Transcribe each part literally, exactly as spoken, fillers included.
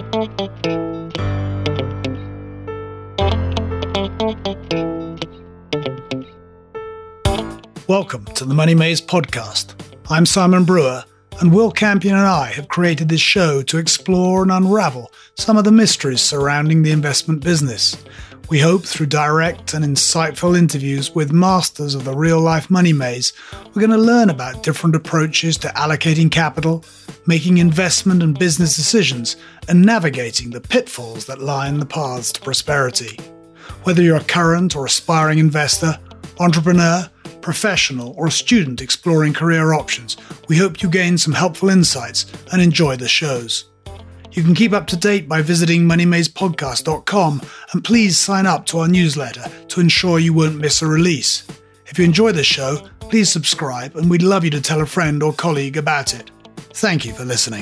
Welcome to the Money Maze podcast. I'm Simon Brewer, and Will Campion and I have created this show to explore and unravel some of the mysteries surrounding the investment business. We hope through direct and insightful interviews with masters of the real-life money maze, we're going to learn about different approaches to allocating capital, making investment and business decisions, and navigating the pitfalls that line the paths to prosperity. Whether you're a current or aspiring investor, entrepreneur, professional, or a student exploring career options, we hope you gain some helpful insights and enjoy the shows. You can keep up to date by visiting money maze podcast dot com, and please sign up to our newsletter to ensure you won't miss a release. If you enjoy the show, please subscribe, and we'd love you to tell a friend or colleague about it. Thank you for listening.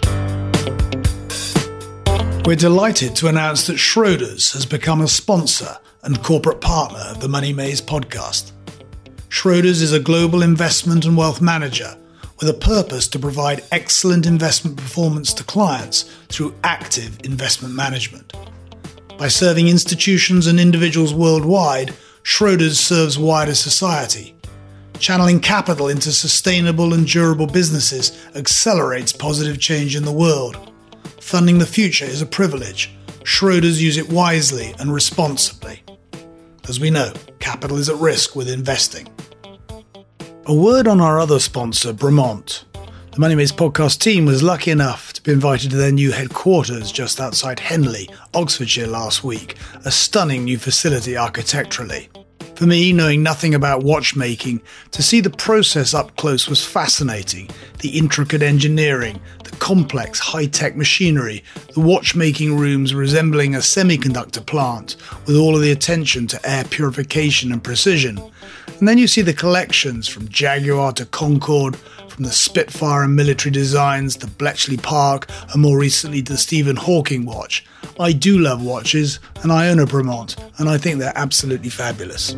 We're delighted to announce that Schroders has become a sponsor and corporate partner of the Money Maze podcast. Schroders is a global investment and wealth manager with a purpose to provide excellent investment performance to clients through active investment management. By serving institutions and individuals worldwide, Schroders serves wider society. Channeling capital into sustainable and durable businesses accelerates positive change in the world. Funding the future is a privilege. Schroders use it wisely and responsibly. As we know, capital is at risk with investing. A word on our other sponsor, Bremont. The Money Maze podcast team was lucky enough to be invited to their new headquarters just outside Henley, Oxfordshire last week, a stunning new facility architecturally. For me, knowing nothing about watchmaking, to see the process up close was fascinating. The intricate engineering, the complex high-tech machinery, the watchmaking rooms resembling a semiconductor plant, with all of the attention to air purification and precision. And then you see the collections from Jaguar to Concorde, from the Spitfire and military designs to Bletchley Park, and more recently the Stephen Hawking watch. I do love watches, and I own a Bremont, and I think they're absolutely fabulous.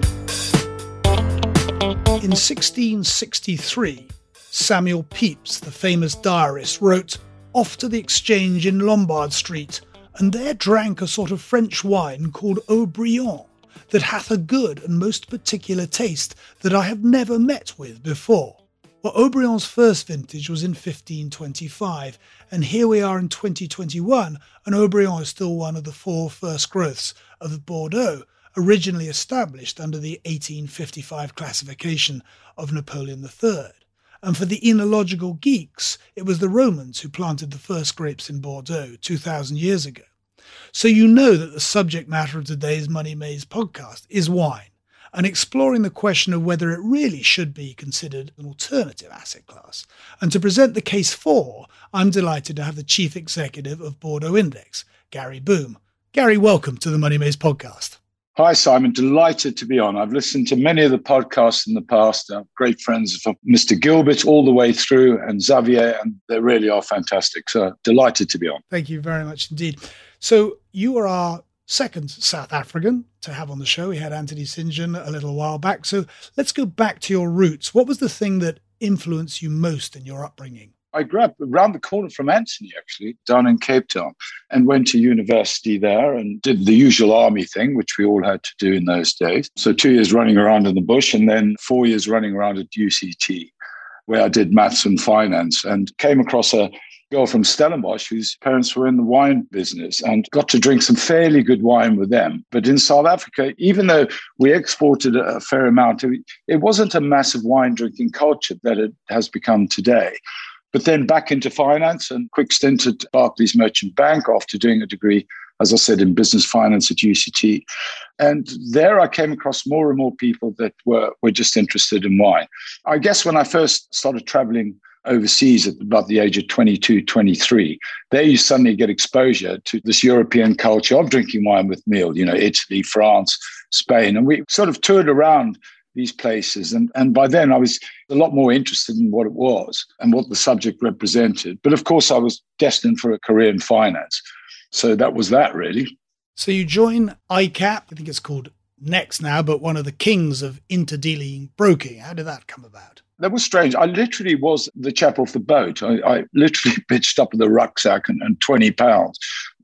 In sixteen sixty-three, Samuel Pepys, the famous diarist, wrote, "Off to the exchange in Lombard Street, and there drank a sort of French wine called Haut-Brion, that hath a good and most particular taste that I have never met with before." Well, Haut-Brion's first vintage was in fifteen twenty-five, and here we are in twenty twenty-one, and Haut-Brion is still one of the four first growths of Bordeaux, originally established under the eighteen fifty-five classification of Napoleon the Third. And for the enological geeks, it was the Romans who planted the first grapes in Bordeaux two thousand years ago. So you know that the subject matter of today's Money Maze podcast is wine, and exploring the question of whether it really should be considered an alternative asset class. And to present the case for, I'm delighted to have the Chief Executive of Bordeaux Index, Gary Boom. Gary, welcome to the Money Maze podcast. Hi, Simon. Delighted to be on. I've listened to many of the podcasts in the past. I'm great friends from Mister Gilbert all the way through and Xavier, and they really are fantastic. So delighted to be on. Thank you very much indeed. So you are our second South African to have on the show. We had Anthony St John a little while back. So let's go back to your roots. What was the thing that influenced you most in your upbringing? I grew up around the corner from Anthony, actually, down in Cape Town, and went to university there and did the usual army thing, which we all had to do in those days. So two years running around in the bush and then four years running around at U C T, where I did maths and finance, and came across a girl from Stellenbosch whose parents were in the wine business and got to drink some fairly good wine with them. But in South Africa, even though we exported a fair amount, it wasn't a massive wine drinking culture that it has become today. But then back into finance and quick stint at Barclays Merchant Bank after doing a degree, as I said, in business finance at U C T. And there I came across more and more people that were, were just interested in wine. I guess when I first started traveling overseas at about the age of twenty-two, twenty-three, there you suddenly get exposure to this European culture of drinking wine with meal, you know, Italy, France, Spain. And we sort of toured around these places. And, and by then I was a lot more interested in what it was and what the subject represented. But of course, I was destined for a career in finance. So that was that, really. So you join I CAP, I think it's called Next now, but one of the kings of interdealing broking. How did that come about? That was strange. I literally was the chap off the boat. I, I literally pitched up with a rucksack and, and twenty pounds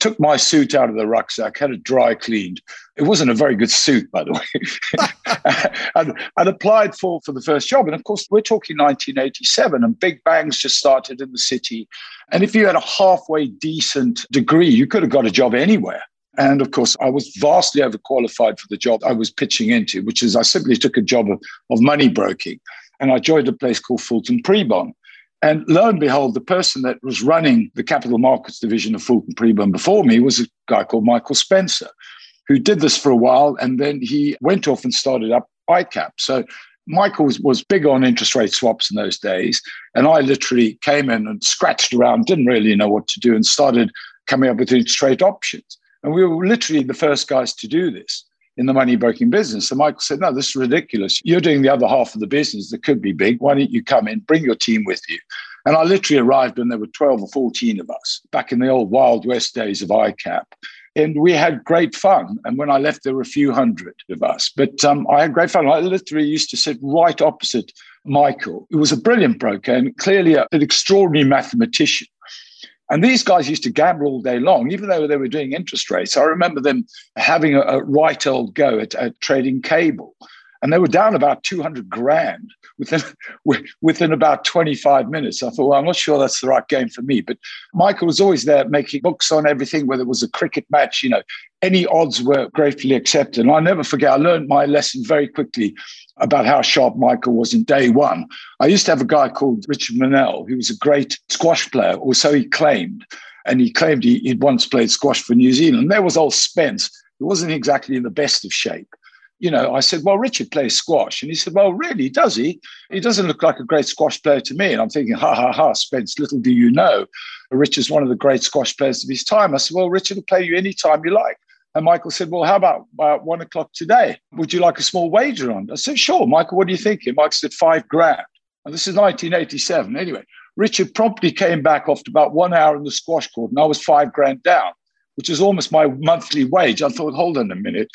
took my suit out of the rucksack, had it dry cleaned. It wasn't a very good suit, by the way. and, and applied for, for the first job. And of course, we're talking nineteen eighty-seven, and big bangs just started in the city. And if you had a halfway decent degree, you could have got a job anywhere. And of course, I was vastly overqualified for the job I was pitching into, which is I simply took a job of, of money broking. And I joined a place called Fulton Prebon. And lo and behold, the person that was running the capital markets division of Fulton Prebon before me was a guy called Michael Spencer, who did this for a while. And then he went off and started up I CAP. So Michael was, was big on interest rate swaps in those days. And I literally came in and scratched around, didn't really know what to do, and started coming up with interest rate options. And we were literally the first guys to do this in the money broking business. So Michael said, no, this is ridiculous. You're doing the other half of the business that could be big. Why don't you come in, bring your team with you? And I literally arrived when there were twelve or fourteen of us back in the old Wild West days of I CAP. And we had great fun. And when I left, there were a few hundred of us. But um, I had great fun. I literally used to sit right opposite Michael, who was a brilliant broker and clearly a, an extraordinary mathematician. And these guys used to gamble all day long, even though they were doing interest rates. I remember them having a, a right old go at, at trading cable. And they were down about two hundred grand within, within about twenty-five minutes. I thought, well, I'm not sure that's the right game for me. But Michael was always there making books on everything, whether it was a cricket match, you know, any odds were gratefully accepted. And I'll never forget, I learned my lesson very quickly about how sharp Michael was in day one. I used to have a guy called Richard Manell, who was a great squash player, or so he claimed. And he claimed he, he'd once played squash for New Zealand. There was old Spence, who wasn't exactly in the best of shape. You know, I said, well, Richard plays squash. And he said, well, really, does he? He doesn't look like a great squash player to me. And I'm thinking, ha, ha, ha, Spence, little do you know, Richard's one of the great squash players of his time. I said, well, Richard will play you any time you like. And Michael said, well, how about uh, one o'clock today? Would you like a small wager on? I said, sure. Michael, what do you think? And Michael said, five grand. And this is nineteen eighty-seven. Anyway, Richard promptly came back after about one hour in the squash court, and I was five grand down, which is almost my monthly wage. I thought, hold on a minute.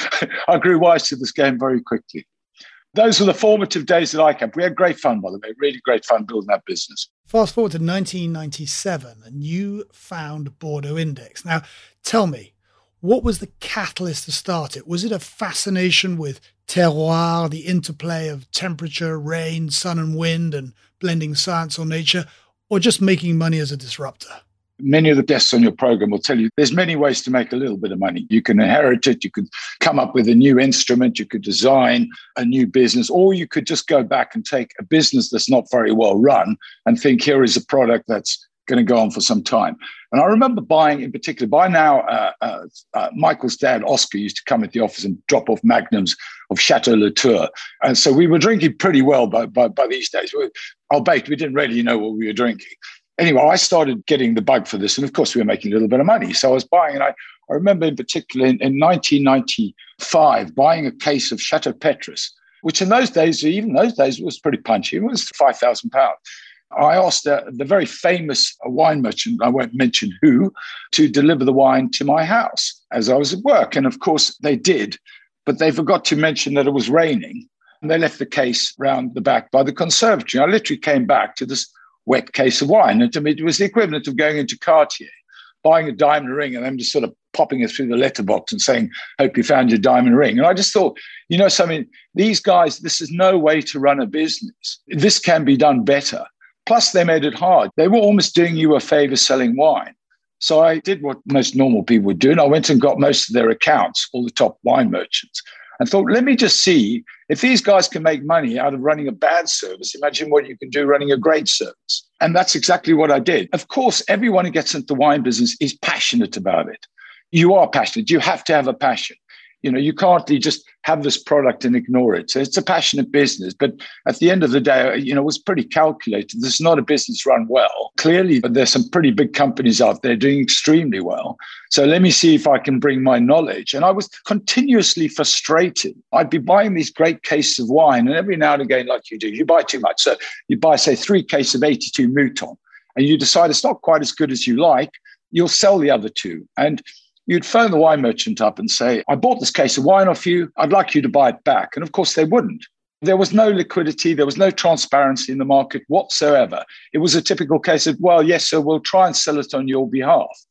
I grew wise to this game very quickly. Those were the formative days at I CAP. We had great fun, by the way, really great fun building that business. Fast forward to nineteen ninety-seven, and you found Bordeaux Index. Now, tell me, what was the catalyst to start it? Was it a fascination with terroir, the interplay of temperature, rain, sun and wind, and blending science or nature, or just making money as a disruptor? Many of the guests on your program will tell you there's many ways to make a little bit of money. You can inherit it. You could come up with a new instrument. You could design a new business, or you could just go back and take a business that's not very well run and think, here is a product that's going to go on for some time. And I remember buying, in particular, by now, uh, uh, uh, Michael's dad, Oscar, used to come at the office and drop off magnums of Chateau Latour. And so we were drinking pretty well by, by, by these days. Albeit we didn't really know what we were drinking. Anyway, I started getting the bug for this. And of course, we were making a little bit of money. So I was buying, and I, I remember in particular in, in nineteen ninety-five, buying a case of Chateau Petrus, which in those days, even those days, was pretty punchy. It was five thousand pounds. I asked uh, the very famous wine merchant, I won't mention who, to deliver the wine to my house as I was at work. And of course, they did, but they forgot to mention that it was raining. And they left the case round the back by the conservatory. I literally came back to this wet case of wine. And to me, it was the equivalent of going into Cartier, buying a diamond ring, and then just sort of popping it through the letterbox and saying, hope you found your diamond ring. And I just thought, you know, something, these guys, this is no way to run a business. This can be done better. Plus, they made it hard. They were almost doing you a favor selling wine. So I did what most normal people would do, and I went and got most of their accounts, all the top wine merchants, and thought, let me just see if these guys can make money out of running a bad service. Imagine what you can do running a great service. And that's exactly what I did. Of course, everyone who gets into the wine business is passionate about it. You are passionate. You have to have a passion. You know, you can't just have this product and ignore it. So it's a passionate business. But at the end of the day, you know, it was pretty calculated. This is not a business run well. Clearly, there's some pretty big companies out there doing extremely well. So let me see if I can bring my knowledge. And I was continuously frustrated. I'd be buying these great cases of wine, and every now and again, like you do, you buy too much. So you buy, say, three cases of eighty-two Mouton, and you decide it's not quite as good as you like. You'll sell the other two. And you'd phone the wine merchant up and say, I bought this case of wine off you. I'd like you to buy it back. And of course, they wouldn't. There was no liquidity. There was no transparency in the market whatsoever. It was a typical case of, well, yes, sir, we'll try and sell it on your behalf.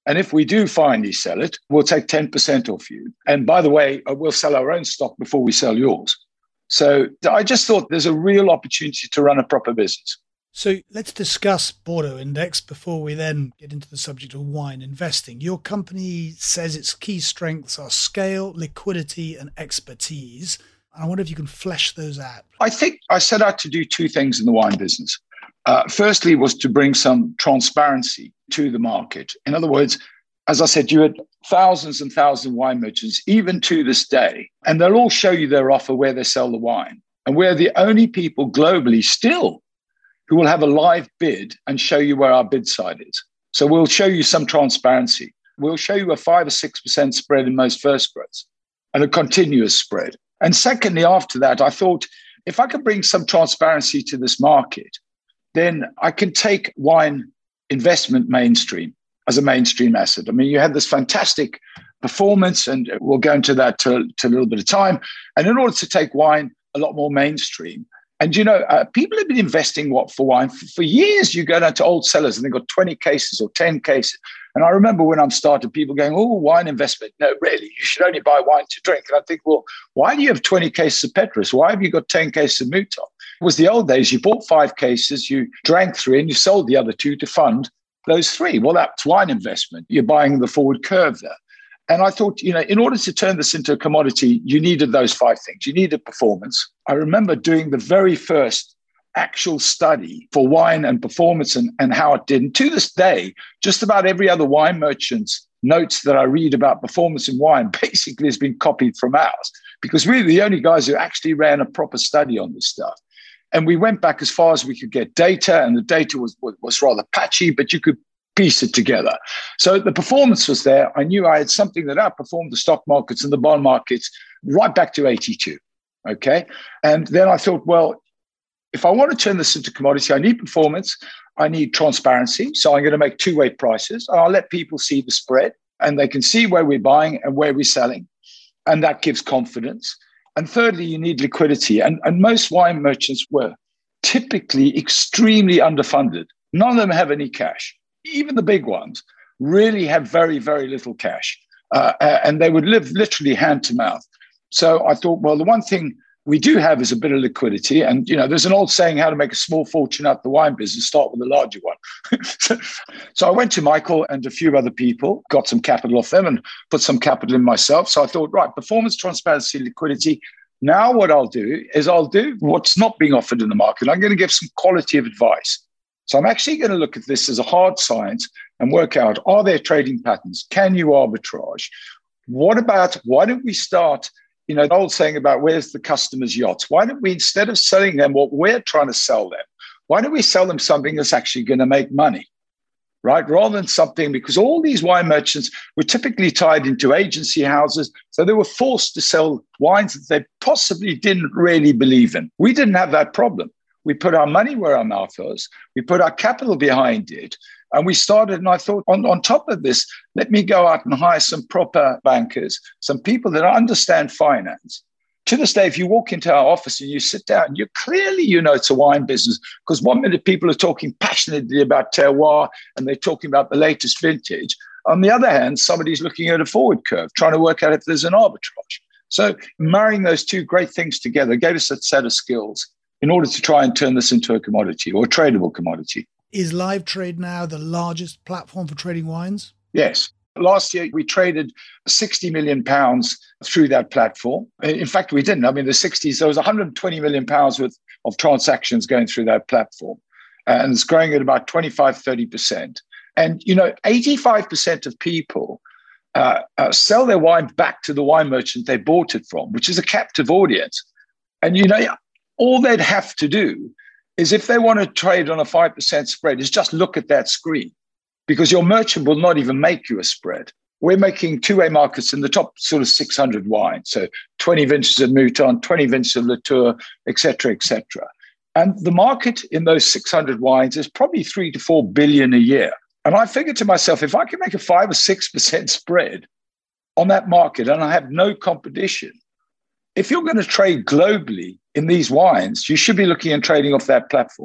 And if we do finally sell it, we'll take ten percent off you. And by the way, we'll sell our own stock before we sell yours. So I just thought there's a real opportunity to run a proper business. So let's discuss Bordeaux Index before we then get into the subject of wine investing. Your company says its key strengths are scale, liquidity, and expertise. I wonder if you can flesh those out. I think I set out to do two things in the wine business. Uh, firstly was to bring some transparency to the market. In other words, as I said, you had thousands and thousands of wine merchants, even to this day, and they'll all show you their offer where they sell the wine. And we're the only people globally still who will have a live bid and show you where our bid side is. So we'll show you some transparency. We'll show you a five or six percent spread in most first spreads and a continuous spread. And secondly, after that, I thought if I could bring some transparency to this market, then I can take wine investment mainstream as a mainstream asset. I mean, you had this fantastic performance, and we'll go into that to, to a little bit of time. And in order to take wine a lot more mainstream, and, you know, uh, people have been investing what for wine for, for years. You go down to old cellars and they've got twenty cases or ten cases. And I remember when I started, people going, oh, wine investment. No, really, you should only buy wine to drink. And I think, well, why do you have twenty cases of Petrus? Why have you got ten cases of Mouton? It was the old days. You bought five cases, you drank three, and you sold the other two to fund those three. Well, that's wine investment. You're buying the forward curve there. And I thought, you know, in order to turn this into a commodity, you needed those five things. You needed performance. I remember doing the very first actual study for wine and performance and, and how it did. And to this day, just about every other wine merchant's notes that I read about performance in wine basically has been copied from ours, because we were the only guys who actually ran a proper study on this stuff. And we went back as far as we could get data, and the data was, was rather patchy, but you could piece it together. So the performance was there. I knew I had something that outperformed the stock markets and the bond markets right back to eighty-two. Okay. And then I thought, well, if I want to turn this into commodity, I need performance. I need transparency. So I'm going to make two-way prices. I'll let people see the spread and they can see where we're buying and where we're selling. And that gives confidence. And thirdly, you need liquidity. And, and most wine merchants were typically extremely underfunded. None of them have any cash. Even the big ones really have very, very little cash. Uh, and they would live literally hand to mouth. So I thought, well, the one thing we do have is a bit of liquidity. And, you know, there's an old saying, how to make a small fortune out of the wine business, start with a larger one. so, so I went to Michael and a few other people, got some capital off them and put some capital in myself. So I thought, right, performance, transparency, liquidity. Now what I'll do is I'll do what's not being offered in the market. I'm going to give some quality of advice. So I'm actually going to look at this as a hard science and work out, are there trading patterns? Can you arbitrage? What about, why don't we start, you know, the old saying about where's the customer's yachts? Why don't we, instead of selling them what we're trying to sell them, why don't we sell them something that's actually going to make money, right? Rather than something, because all these wine merchants were typically tied into agency houses. So they were forced to sell wines that they possibly didn't really believe in. We didn't have that problem. We put our money where our mouth was. We put our capital behind it. And we started, and I thought, on, on top of this, let me go out and hire some proper bankers, some people that understand finance. To this day, if you walk into our office and you sit down, you clearly, you know, it's a wine business, because one minute people are talking passionately about terroir and they're talking about the latest vintage. On the other hand, somebody's looking at a forward curve, trying to work out if there's an arbitrage. So marrying those two great things together gave us a set of skills in order to try and turn this into a commodity or a tradable commodity. Is Live Trade now the largest platform for trading wines? Yes. Last year, we traded sixty million pounds through that platform. In fact, we didn't. I mean, the sixties, there was one hundred twenty million pounds worth of transactions going through that platform. And it's growing at about twenty-five, thirty percent. And, you know, eighty-five percent of people uh, uh, sell their wine back to the wine merchant they bought it from, which is a captive audience. And, you know, all they'd have to do is, if they want to trade on a five percent spread, is just look at that screen, because your merchant will not even make you a spread. We're making two-way markets in the top sort of six hundred wines. So twenty vintages of Mouton, twenty vintages of Latour, et cetera, et cetera. And the market in those six hundred wines is probably three to four billion a year. And I figured to myself, if I can make a five or six percent spread on that market and I have no competition, if you're going to trade globally in these wines, you should be looking and trading off that platform.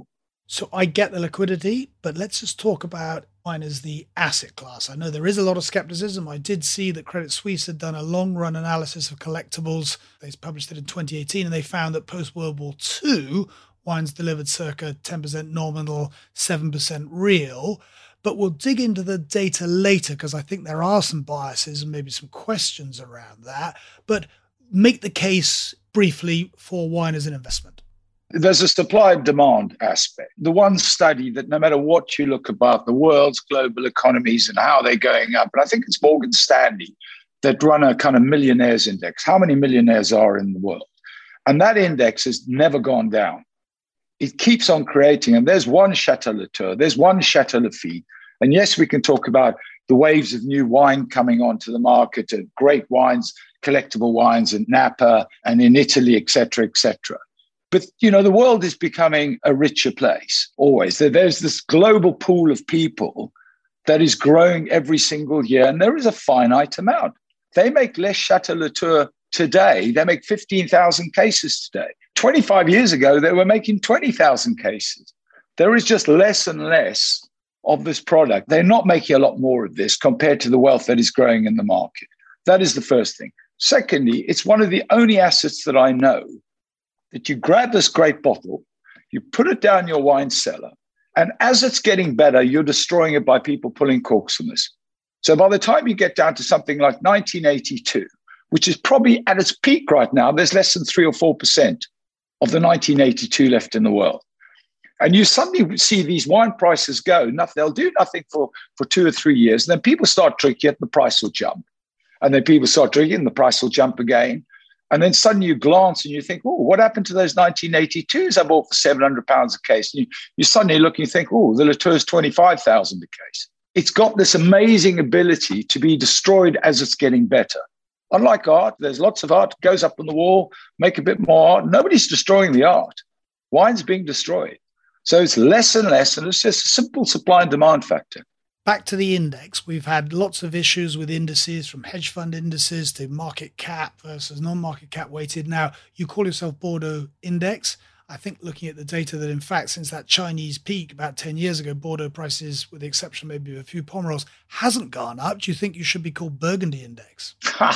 So I get the liquidity, but let's just talk about wine as the asset class. I know there is a lot of skepticism. I did see that Credit Suisse had done a long run analysis of collectibles. They published it in twenty eighteen, and they found that post-World War Two, wines delivered circa ten percent nominal, seven percent real. But we'll dig into the data later because I think there are some biases and maybe some questions around that. But make the case briefly for wine as an investment. There's a supply and demand aspect. The one study that no matter what you look about the world's global economies and how they're going up, and I think it's Morgan Stanley that run a kind of millionaires index. How many millionaires are in the world? And that index has never gone down. It keeps on creating. And there's one Chateau Latour, there's one Chateau Lafite. And yes, we can talk about the waves of new wine coming onto the market, and great wines, collectible wines in Napa and in Italy, et cetera, et cetera. But, you know, the world is becoming a richer place always. There's this global pool of people that is growing every single year, and there is a finite amount. They make less Chateau Latour today. They make fifteen thousand cases today. twenty-five years ago, they were making twenty thousand cases. There is just less and less of this product. They're not making a lot more of this compared to the wealth that is growing in the market. That is the first thing. Secondly, it's one of the only assets that I know that you grab this great bottle, you put it down your wine cellar, and as it's getting better, you're destroying it by people pulling corks from this. So by the time you get down to something like nineteen eighty-two, which is probably at its peak right now, there's less than three or four percent of the nineteen eighty-two left in the world. And you suddenly see these wine prices go, nothing, they'll do nothing for, for two or three years. And then people start drinking it, the price will jump. And then people start drinking, the price will jump again. And then suddenly you glance and you think, oh, what happened to those nineteen eighty-twos I bought for seven hundred pounds a case? And you, you suddenly look and you think, oh, the Latour's twenty-five thousand a case. It's got this amazing ability to be destroyed as it's getting better. Unlike art, there's lots of art, goes up on the wall, make a bit more art. Nobody's destroying the art. Wine's being destroyed. So it's less and less, and it's just a simple supply and demand factor. Back to the index, we've had lots of issues with indices, from hedge fund indices to market cap versus non-market cap weighted. Now, you call yourself Bordeaux Index. I think looking at the data that, in fact, since that Chinese peak about ten years ago, Bordeaux prices, with the exception maybe of a few Pomerols, hasn't gone up. Do you think you should be called Burgundy Index?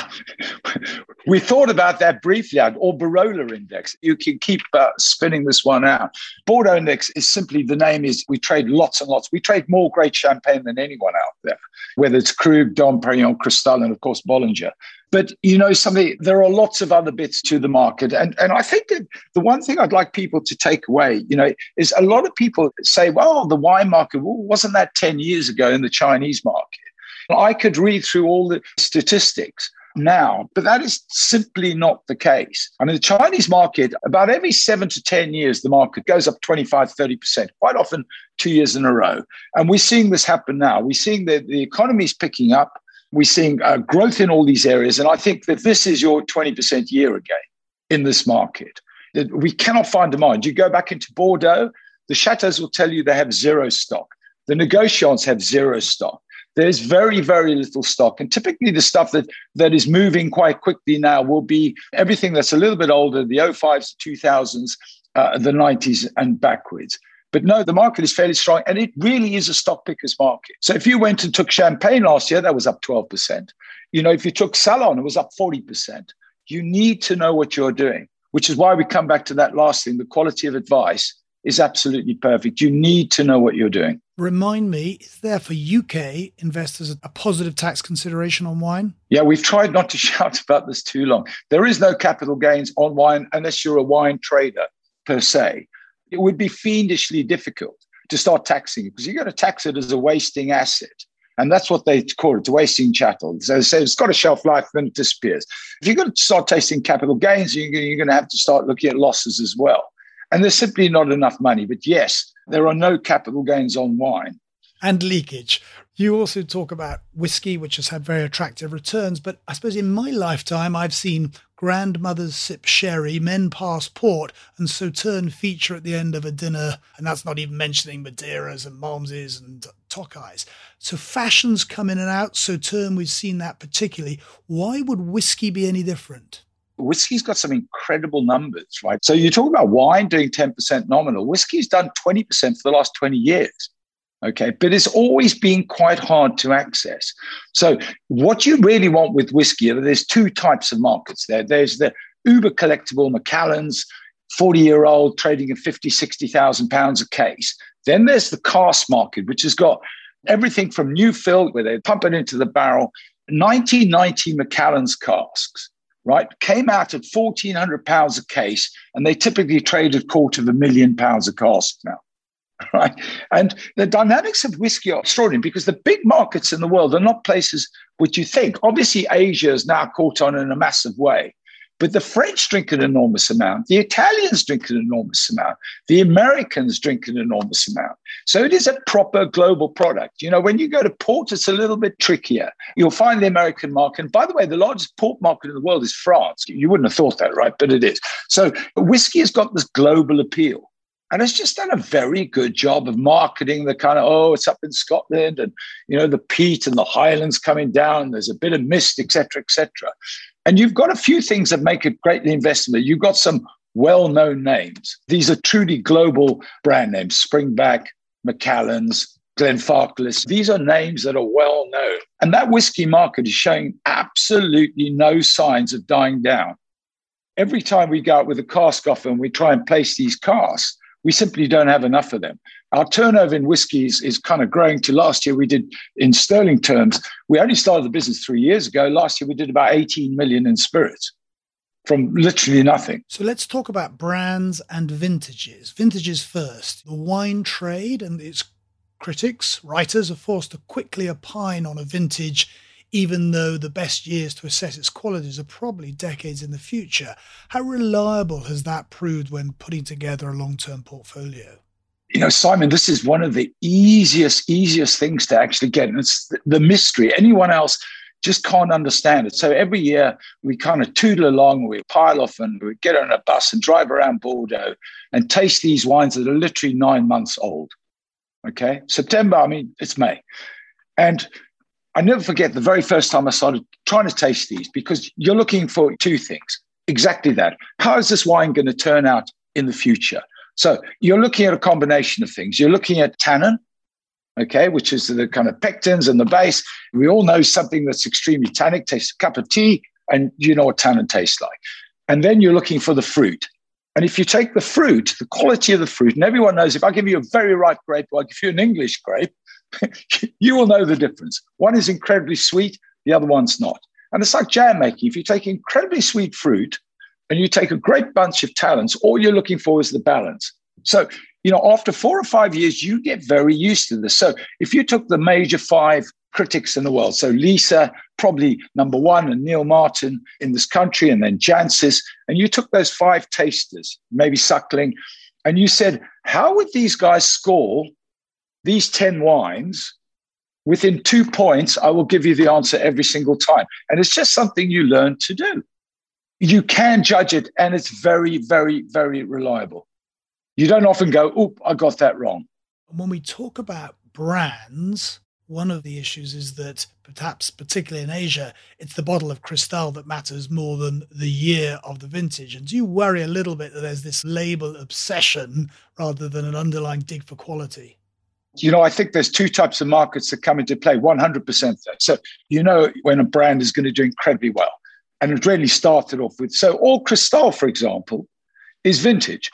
We thought about that briefly, or Barolo Index. You can keep uh, spinning this one out. Bordeaux Index is simply, the name is, we trade lots and lots. We trade more great champagne than anyone out there, whether it's Krug, Dom Perignon, Cristal, and of course, Bollinger. But, you know, something, there are lots of other bits to the market. And, and I think that the one thing I'd like people to take away, you know, is a lot of people say, well, the wine market, well, wasn't that ten years ago in the Chinese market? I could read through all the statistics now, but that is simply not the case. I mean, the Chinese market, about every seven to ten years, the market goes up twenty-five, thirty percent, quite often two years in a row. And we're seeing this happen now. We're seeing that the economy is picking up. We're seeing uh, growth in all these areas. And I think that this is your twenty percent year again in this market. That we cannot find demand. You go back into Bordeaux, the chateaus will tell you they have zero stock. The negociants have zero stock. There's very, very little stock. And typically the stuff that, that is moving quite quickly now will be everything that's a little bit older, the oh fives to two thousands, uh, the nineties and backwards. But no, the market is fairly strong, and it really is a stock picker's market. So if you went and took Champagne last year, that was up twelve percent. You know, if you took Salon, it was up forty percent. You need to know what you're doing, which is why we come back to that last thing. The quality of advice is absolutely perfect. You need to know what you're doing. Remind me, is there for U K investors a positive tax consideration on wine? Yeah, we've tried not to shout about this too long. There is no capital gains on wine unless you're a wine trader per se. It would be fiendishly difficult to start taxing it because you're going to tax it as a wasting asset. And that's what they call it, it's a wasting chattel. So they say it's got a shelf life, then it disappears. If you're going to start tasting capital gains, you're going to have to start looking at losses as well. And there's simply not enough money. But yes, there are no capital gains on wine. And leakage. You also talk about whiskey, which has had very attractive returns. But I suppose in my lifetime, I've seen grandmothers sip sherry, men pass port, and Sauterne feature at the end of a dinner. And that's not even mentioning Madeiras and Malmseys and Tokais. So fashions come in and out. Sauterne, we've seen that particularly. Why would whiskey be any different? whiskey's got some incredible numbers, right? So you talk about wine doing ten percent nominal. Whiskey's done twenty percent for the last twenty years. Okay, but it's always been quite hard to access. So what you really want with whiskey, there's two types of markets there. There's the uber collectible Macallan's, forty-year-old trading at fifty, sixty thousand pounds a case. Then there's the cask market, which has got everything from new fill, where they pump it into the barrel. nineteen ninety Macallan's casks, right, came out at fourteen hundred pounds a case, and they typically trade at quarter of a million pounds a cask now. Right. And the dynamics of whiskey are extraordinary because the big markets in the world are not places which you think. Obviously, Asia is now caught on in a massive way. But the French drink an enormous amount. The Italians drink an enormous amount. The Americans drink an enormous amount. So it is a proper global product. You know, when you go to port, it's a little bit trickier. You'll find the American market. And by the way, the largest port market in the world is France. You wouldn't have thought that, right? But it is. So whiskey has got this global appeal. And it's just done a very good job of marketing the kind of, oh, it's up in Scotland and, you know, the peat and the highlands coming down. There's a bit of mist, et cetera, et cetera. And you've got a few things that make it greatly investable. You've got some well-known names. These are truly global brand names. Springback, Macallan's, Glenfarclas. These are names that are well-known. And that whiskey market is showing absolutely no signs of dying down. Every time we go out with a cask offer and we try and place these casks, we simply don't have enough of them. Our turnover in whiskies is kind of growing to last year we did in sterling terms. We only started the business three years ago. Last year we did about eighteen million in spirits from literally nothing. So let's talk about brands and vintages. Vintages first. The wine trade and its critics, writers are forced to quickly opine on a vintage, even though the best years to assess its qualities are probably decades in the future. How reliable has that proved when putting together a long-term portfolio? You know, Simon, this is one of the easiest, easiest things to actually get. And it's the mystery. Anyone else just can't understand it. So every year we kind of tootle along, we pile off and we get on a bus and drive around Bordeaux and taste these wines that are literally nine months old. Okay. September, I mean, it's May. And I never forget the very first time I started trying to taste these, because you're looking for two things. Exactly that. How is this wine going to turn out in the future? So you're looking at a combination of things. You're looking at tannin, okay, which is the kind of pectins and the base. We all know something that's extremely tannic, tastes a cup of tea, and you know what tannin tastes like. And then you're looking for the fruit. And if you take the fruit, the quality of the fruit, and everyone knows if I give you a very ripe grape or I give you an English grape, you will know the difference. One is incredibly sweet, the other one's not. And it's like jam making. If you take incredibly sweet fruit and you take a great bunch of talents, all you're looking for is the balance. So, you know, after four or five years, you get very used to this. So if you took the major five critics in the world, so Lisa, probably number one, and Neil Martin in this country, and then Jancis, and you took those five tasters, maybe Suckling, and you said, how would these guys score these ten wines? Within two points, I will give you the answer every single time. And it's just something you learn to do. You can judge it, and it's very, very, very reliable. You don't often go, oop, I got that wrong. When we talk about brands, one of the issues is that perhaps particularly in Asia, it's the bottle of Cristal that matters more than the year of the vintage. And do you worry a little bit that there's this label obsession rather than an underlying dig for quality? You know, I think there's two types of markets that come into play, one hundred percent there. So, you know, when a brand is going to do incredibly well, and it really started off with, so all Cristal, for example, is vintage.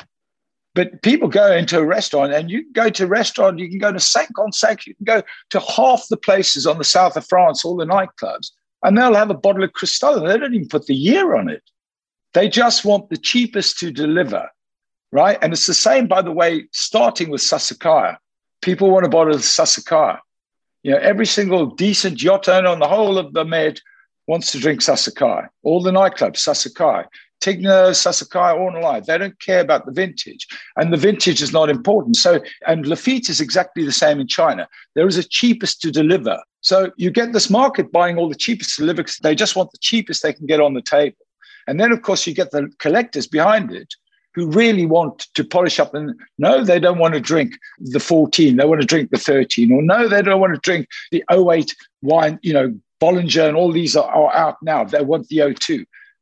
But people go into a restaurant, and you can go to a restaurant, you can go to Cinq-on-Cinq, you can go to half the places on the south of France, all the nightclubs, and they'll have a bottle of Cristal, and they don't even put the year on it. They just want the cheapest to deliver, right? And it's the same, by the way, starting with Sassicaia. People want a bottle of Sassicaia. You know, every single decent yacht owner on the whole of the Med wants to drink Sassicaia. All the nightclubs, Sassicaia. Tigner, Sassicaia, all alive. They don't care about the vintage. And the vintage is not important. So, and Lafite is exactly the same in China. There is a cheapest to deliver. So you get this market buying all the cheapest to deliver because they just want the cheapest they can get on the table. And then, of course, you get the collectors behind it who really want to polish up, and no, they don't want to drink the fourteen, they want to drink the thirteen, or no, they don't want to drink the oh eight wine, you know, Bollinger and all these are, are out now. They want the oh two.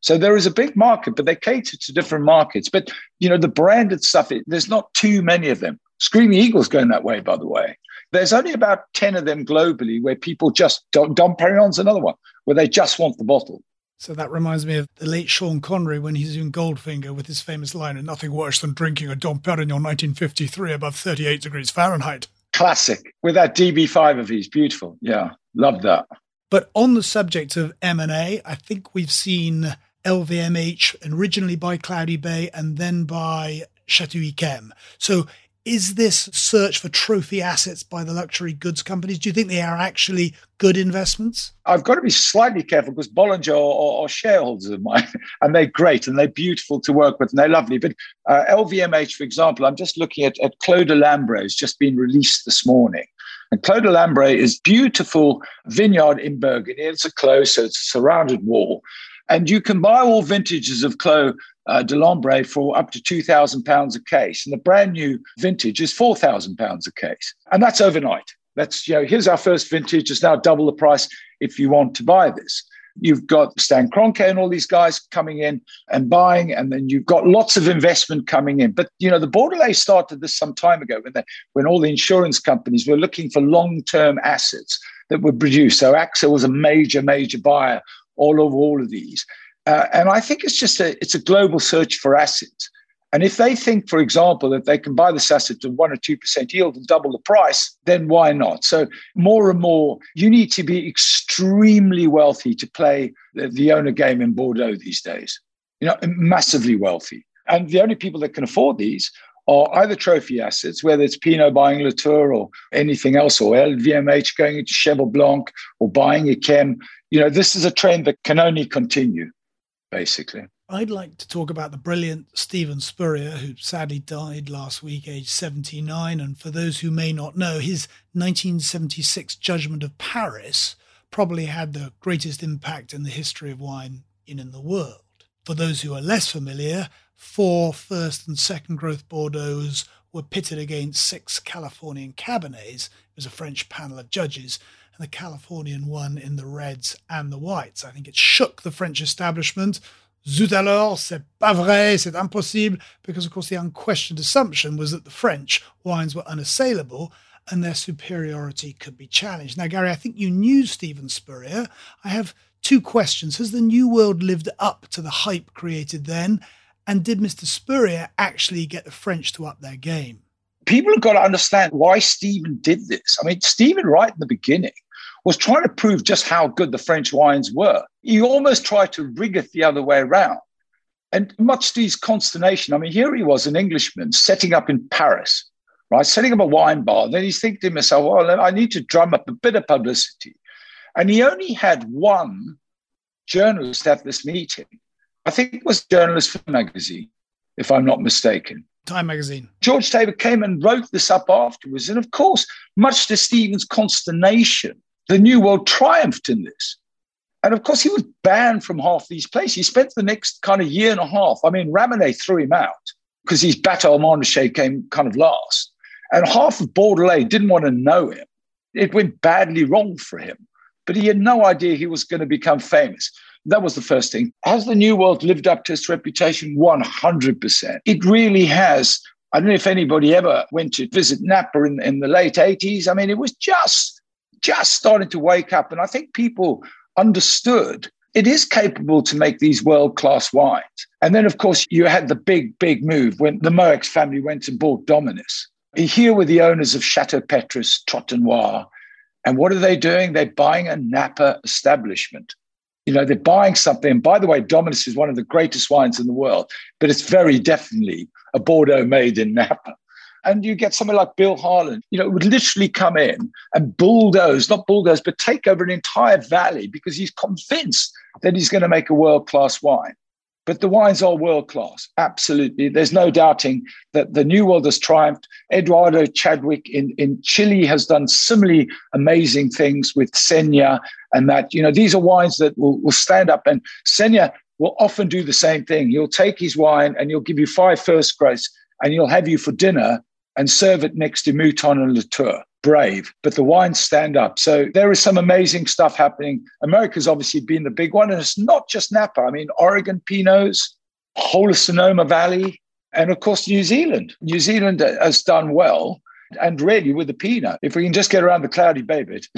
So there is a big market, but they cater to different markets. But, you know, the branded stuff, it, there's not too many of them. Screaming Eagle's going that way, by the way. There's only about ten of them globally where people just, Dom Perignon's another one, where they just want the bottle. So that reminds me of the late Sean Connery when he's in Goldfinger with his famous line, and nothing worse than drinking a Dom Perignon nineteen fifty-three above thirty-eight degrees Fahrenheit. Classic. With that D B five of his. Beautiful. Yeah, love that. But on the subject of M and A, I think we've seen L V M H originally by Cloudy Bay and then by Chateau Yquem. So is this search for trophy assets by the luxury goods companies, do you think they are actually good investments? I've got to be slightly careful because Bollinger are, are shareholders of mine, and they're great and they're beautiful to work with and they're lovely. But uh, L V M H, for example, I'm just looking at, at Clos de Lambret. It's just been released this morning. And Clos de Lambret is beautiful vineyard in Burgundy. It's a close, so it's a surrounded wall. And you can buy all vintages of Clos uh, de Lambret for up to two thousand pounds a case. And the brand new vintage is four thousand pounds a case. And that's overnight. That's, you know, here's our first vintage. It's now double the price if you want to buy this. You've got Stan Kroenke and all these guys coming in and buying, and then you've got lots of investment coming in. But, you know, the Bordelais started this some time ago when, they, when all the insurance companies were looking for long-term assets that would produce. So AXA was a major, major buyer all over all of these. Uh, and I think it's just a, it's a global search for assets. And if they think, for example, that they can buy this asset at one or two percent yield and double the price, then why not? So more and more, you need to be extremely wealthy to play the, the owner game in Bordeaux these days, you know, massively wealthy. And the only people that can afford these are either trophy assets, whether it's Pinot buying Latour or anything else, or L V M H going into Cheval Blanc or buying Yquem. You know, this is a trend that can only continue, basically. I'd like to talk about the brilliant Steven Spurrier, who sadly died last week, aged seventy-nine. And for those who may not know, his nineteen seventy-six Judgment of Paris probably had the greatest impact in the history of wine in, in the world. For those who are less familiar, four first and second growth Bordeaux's were pitted against six Californian Cabernets. It was a French panel of judges, and the Californian won in the reds and the whites. I think it shook the French establishment. Zut alors, c'est pas vrai, c'est impossible, because of course the unquestioned assumption was that the French wines were unassailable and their superiority could be challenged. Now, Gary, I think you knew Steven Spurrier. I have two questions. Has the New World lived up to the hype created then? And did Mister Spurrier actually get the French to up their game? People have got to understand why Steven did this. I mean, Steven, right in the beginning, was trying to prove just how good the French wines were. He almost tried to rig it the other way around. And much to his consternation, I mean, here he was, an Englishman, setting up in Paris, right? Setting up a wine bar. Then he's thinking to himself, well, I need to drum up a bit of publicity. And he only had one journalist at this meeting. I think it was journalist for magazine, if I'm not mistaken. Time magazine. George Taber came and wrote this up afterwards. And of course, much to Steven's consternation, the New World triumphed in this. And of course, he was banned from half these places. He spent the next kind of year and a half. I mean, Ramonet threw him out because his Bateau Montrachet came kind of last. And half of Bordelais didn't want to know him. It went badly wrong for him. But he had no idea he was going to become famous. That was the first thing. Has the New World lived up to its reputation? one hundred percent. It really has. I don't know if anybody ever went to visit Napa in, in the late eighties. I mean, it was just... just starting to wake up. And I think people understood it is capable to make these world-class wines. And then, of course, you had the big, big move when the Moët family went and bought Dominus. Here were the owners of Chateau Petrus, Trotanoir. And what are they doing? They're buying a Napa establishment. You know, they're buying something. And by the way, Dominus is one of the greatest wines in the world, but it's very definitely a Bordeaux made in Napa. And you get somebody like Bill Harland, you know, would literally come in and bulldoze, not bulldoze, but take over an entire valley because he's convinced that he's going to make a world-class wine. But the wines are world-class, absolutely. There's no doubting that the New World has triumphed. Eduardo Chadwick in, in Chile has done similarly amazing things with Senya, and that, you know, these are wines that will, will stand up. And Senya will often do the same thing. He'll take his wine and he'll give you five first grades and he'll have you for dinner. and serve it next to Mouton and Latour. Brave, but the wines stand up. So there is some amazing stuff happening. America's obviously been the big one, and it's not just Napa. I mean, Oregon Pinots, whole of Sonoma Valley, and of course, New Zealand. New Zealand has done well, and really with the Pinot, if we can just get around the cloudy bay bit.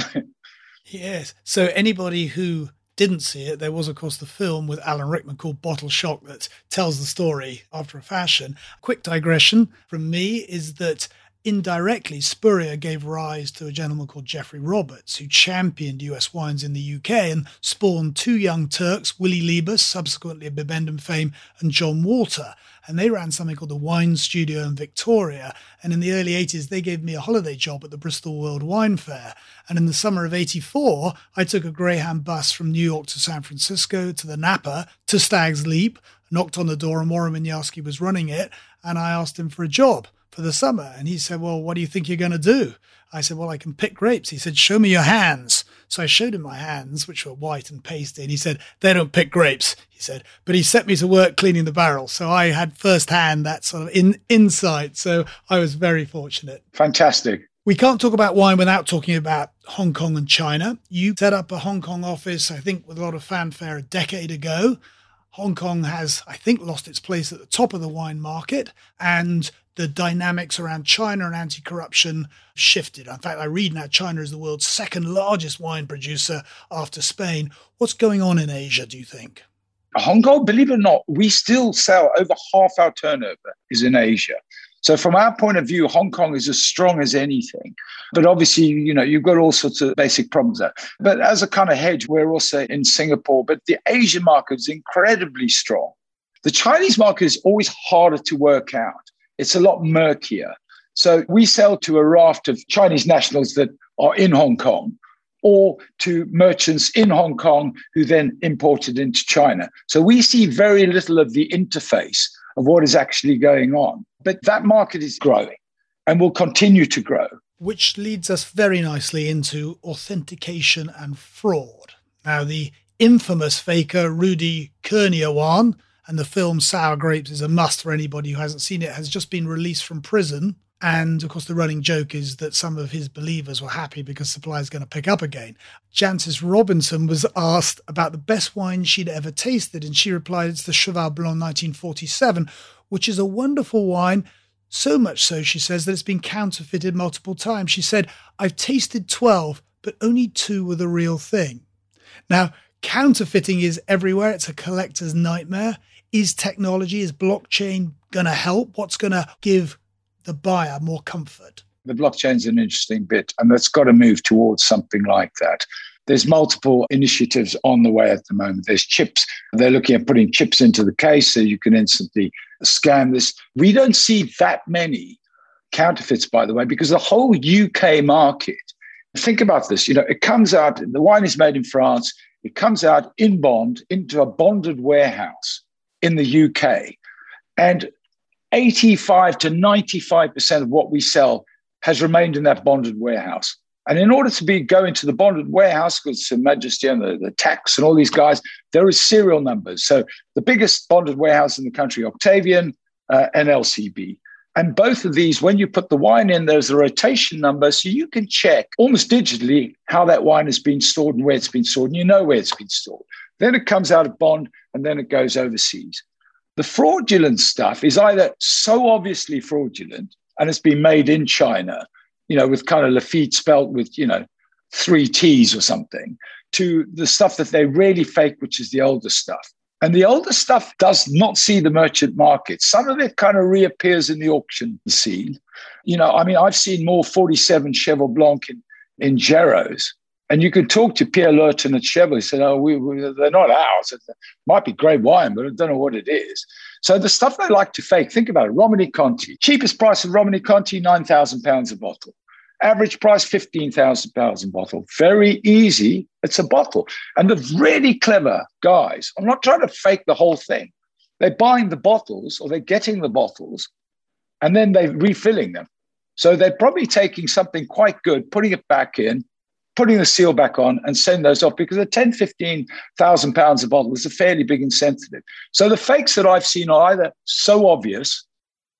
Yes. So anybody who didn't see it, there was, of course, the film with Alan Rickman called Bottle Shock that tells the story after a fashion. Quick digression from me is that indirectly, Spurrier gave rise to a gentleman called Geoffrey Roberts, who championed U S wines in the U K and spawned two young Turks, Willie Liebus, subsequently of Bibendum fame, and John Walter. And they ran something called the Wine Studio in Victoria. And in the early eighties, they gave me a holiday job at the Bristol World Wine Fair. And in the summer of eighty-four, I took a Greyhound bus from New York to San Francisco to the Napa to Stag's Leap, knocked on the door, and Warren Wieniawski was running it. And I asked him for a job for the summer. And he said, well, what do you think you're going to do? I said, well, I can pick grapes. He said, show me your hands. So I showed him my hands, which were white and pasty. And he said, they don't pick grapes, he said. But he set me to work cleaning the barrels. So I had firsthand that sort of in, insight. So I was very fortunate. Fantastic. We can't talk about wine without talking about Hong Kong and China. You set up a Hong Kong office, I think, with a lot of fanfare a decade ago. Hong Kong has, I think, lost its place at the top of the wine market, and the dynamics around China and anti-corruption shifted. In fact, I read now China is the world's second largest wine producer after Spain. What's going on in Asia, do you think? Hong Kong, believe it or not, we still sell over half our turnover is in Asia. So from our point of view, Hong Kong is as strong as anything. But obviously, you know, you've got all sorts of basic problems there. But as a kind of hedge, we're also in Singapore. But the Asian market is incredibly strong. The Chinese market is always harder to work out. It's a lot murkier. So we sell to a raft of Chinese nationals that are in Hong Kong, or to merchants in Hong Kong who then import it into China. So we see very little of the interface of what is actually going on. But that market is growing and will continue to grow. Which leads us very nicely into authentication and fraud. Now, the infamous faker Rudy Kurniawan, and the film Sour Grapes is a must for anybody who hasn't seen it, has just been released from prison. And of course, the running joke is that some of his believers were happy because supply is going to pick up again. Jancis Robinson was asked about the best wine she'd ever tasted, and she replied, it's the Cheval Blanc nineteen forty-seven, which is a wonderful wine. So much so, she says, that it's been counterfeited multiple times. She said, I've tasted twelve, but only two were the real thing. Now, counterfeiting is everywhere. It's a collector's nightmare. Is technology, is blockchain going to help? What's going to give the buyer more comfort? The blockchain's an interesting bit, and that's got to move towards something like that. There's multiple initiatives on the way at the moment. There's chips. They're looking at putting chips into the case so you can instantly scan this. We don't see that many counterfeits, by the way, because the whole U K market, think about this, you know, it comes out, the wine is made in France, it comes out in bond into a bonded warehouse in the U K. And eighty-five to ninety-five percent of what we sell has remained in that bonded warehouse. And in order to be go into the bonded warehouse, because Her Majesty and the, the tax and all these guys, there is serial numbers. So the biggest bonded warehouse in the country, Octavian uh, and L C B. And both of these, when you put the wine in, there's a rotation number, so you can check almost digitally how that wine has been stored and where it's been stored, and you know where it's been stored. Then it comes out of bond, and then it goes overseas. The fraudulent stuff is either so obviously fraudulent, and it's been made in China, you know, with kind of Lafite spelt with, you know, three T's or something, to the stuff that they really fake, which is the older stuff. And the older stuff does not see the merchant market. Some of it kind of reappears in the auction scene. You know, I mean, I've seen more forty-seven Cheval Blanc in, in Geros. And you can talk to Pierre Lurton at Cheval. He said, oh, we, we, they're not ours. It might be great wine, but I don't know what it is. So the stuff they like to fake, think about it. Romani Conti. Cheapest price of Romani Conti, nine thousand pounds a bottle. Average price, fifteen thousand pounds a bottle. Very easy. It's a bottle. And the really clever guys, I'm not trying to fake the whole thing. They're buying the bottles, or they're getting the bottles, and then they're refilling them. So they're probably taking something quite good, putting it back in, putting the seal back on, and send those off, because at ten, fifteen thousand pounds a bottle is a fairly big incentive. So the fakes that I've seen are either so obvious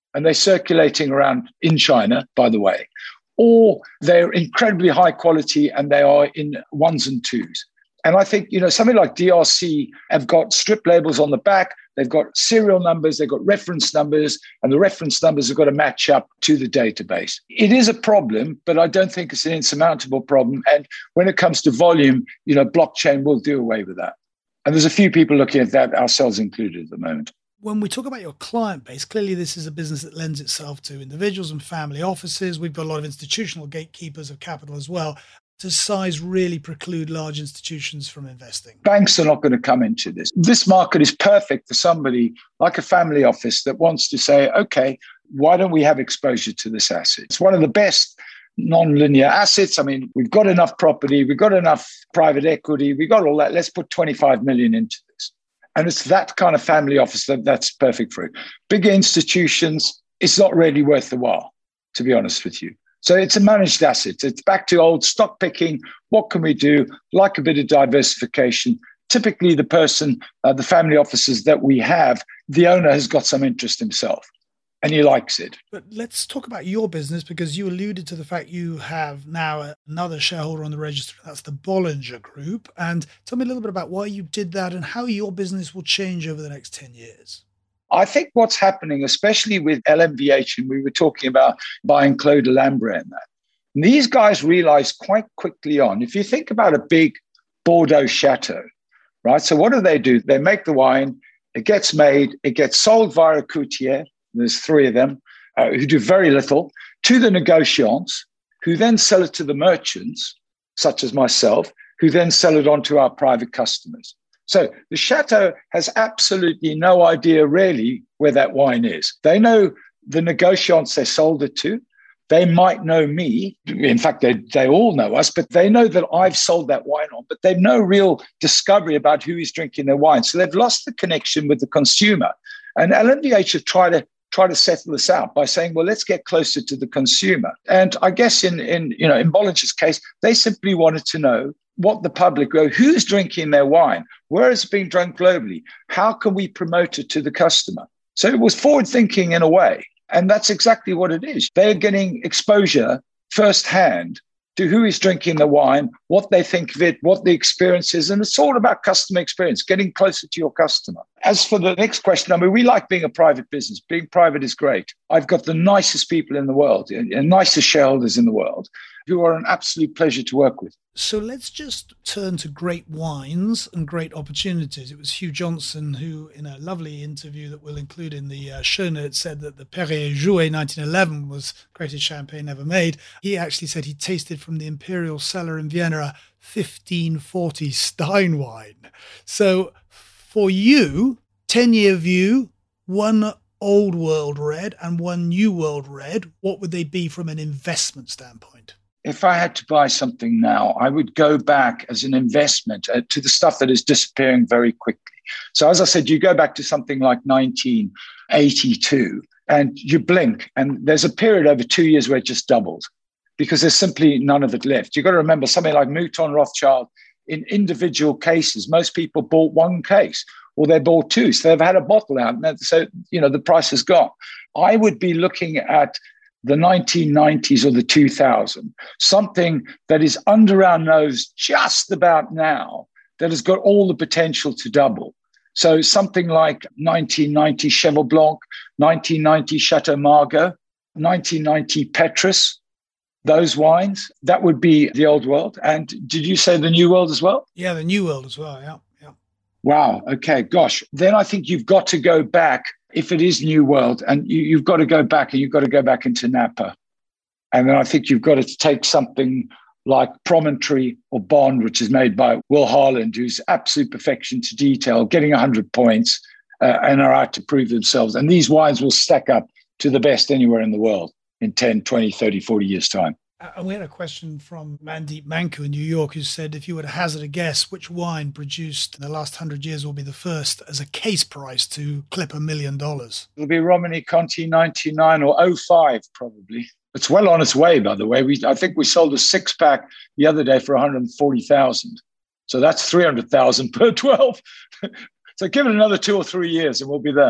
and they're circulating around in China, by the way, or they're incredibly high quality and they are in ones and twos. And I think, you know, something like D R C have got strip labels on the back, they've got serial numbers, they've got reference numbers, and the reference numbers have got to match up to the database. It is a problem, but I don't think it's an insurmountable problem. And when it comes to volume, you know, blockchain will do away with that. And there's a few people looking at that, ourselves included at the moment. When we talk about your client base, clearly this is a business that lends itself to individuals and family offices. We've got a lot of institutional gatekeepers of capital as well. Does size really preclude large institutions from investing? Banks are not going to come into this. This market is perfect for somebody like a family office that wants to say, okay, why don't we have exposure to this asset? It's one of the best non-linear assets. I mean, we've got enough property, we've got enough private equity, we've got all that. Let's put twenty-five million into this. And it's that kind of family office that that's perfect for it. Bigger institutions, it's not really worth the while, to be honest with you. So it's a managed asset. It's back to old stock picking. What can we do? Like a bit of diversification. Typically, the person, uh, the family offices that we have, the owner has got some interest himself and he likes it. But let's talk about your business, because you alluded to the fact you have now another shareholder on the register. That's the Bollinger Group. And tell me a little bit about why you did that and how your business will change over the next ten years. I think what's happening, especially with L M V H, and we were talking about buying Clos de Lambret and that, and these guys realized quite quickly on, if you think about a big Bordeaux chateau, right? So what do they do? They make the wine, it gets made, it gets sold via a courtier, there's three of them, uh, who do very little, to the negociants, who then sell it to the merchants, such as myself, who then sell it on to our private customers. So the chateau has absolutely no idea really where that wine is. They know the negociants they sold it to. They might know me. In fact, they, they all know us, but they know that I've sold that wine on, but they've no real discovery about who is drinking their wine. So they've lost the connection with the consumer. And L M V H have tried to try to settle this out by saying, well, let's get closer to the consumer. And I guess in, in you know, in Bollinger's case, they simply wanted to know what the public go, who's drinking their wine, where it's being drunk globally, how can we promote it to the customer? So it was forward thinking in a way, and that's exactly what it is. They're getting exposure firsthand to who is drinking the wine, what they think of it, what the experience is, and it's all about customer experience, getting closer to your customer. As for the next question, I mean, we like being a private business. Being private is great. I've got the nicest people in the world, and nicest shareholders in the world, who are an absolute pleasure to work with. So let's just turn to great wines and great opportunities. It was Hugh Johnson who, in a lovely interview that we'll include in the uh, show notes, said that the Perrier-Jouët nineteen eleven was the greatest champagne ever made. He actually said he tasted from the Imperial Cellar in Vienna a fifteen forty Stein wine. So for you, ten-year view, one old world red and one new world red, what would they be from an investment standpoint? If I had to buy something now, I would go back as an investment uh, to the stuff that is disappearing very quickly. So as I said, you go back to something like nineteen eighty-two and you blink and there's a period over two years where it just doubled because there's simply none of it left. You've got to remember something like Mouton Rothschild, in individual cases, most people bought one case or they bought two. So they've had a bottle out. And so, you know, the price has gone. I would be looking at the nineteen nineties or the two thousand, something that is under our nose just about now, that has got all the potential to double. So something like nineteen ninety Cheval Blanc, nineteen ninety Chateau Margaux, nineteen ninety Petrus, those wines, that would be the old world. And did you say the new world as well? Yeah, the new world as well, yeah. yeah. Wow, okay, gosh. Then I think you've got to go back. If it is New World, and you, you've got to go back and you've got to go back into Napa. And then I think you've got to take something like Promontory or Bond, which is made by Will Harland, who's absolute perfection to detail, getting one hundred points uh, and are out to prove themselves. And these wines will stack up to the best anywhere in the world in ten, twenty, thirty, forty years' time. And we had a question from Mandeep Manku in New York who said, if you were to hazard a guess, which wine produced in the last hundred years will be the first as a case price to clip a million dollars? It'll be Romani Conti ninety-nine or oh five, probably. It's well on its way, by the way. We I think we sold a six-pack the other day for one hundred forty thousand. So that's three hundred thousand per twelve. So give it another two or three years and we'll be there.